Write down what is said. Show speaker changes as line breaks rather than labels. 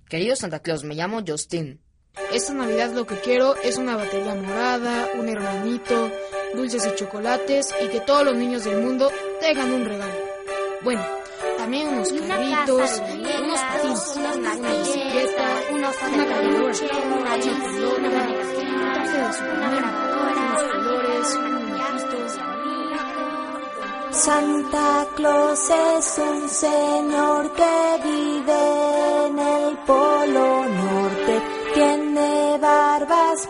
Querido Santa Claus, me llamo Justin.
Esta Navidad lo que quiero es una batería morada, un hermanito, dulces y chocolates y que todos los niños del mundo tengan un regalo. Bueno, también unos carritos, unos patines, una bicicleta, una cargadora, una pelota, un traje de Superman, unos colores, un muñequito.
Santa Claus es un señor que vive en el Polo Norte. Tiene barbas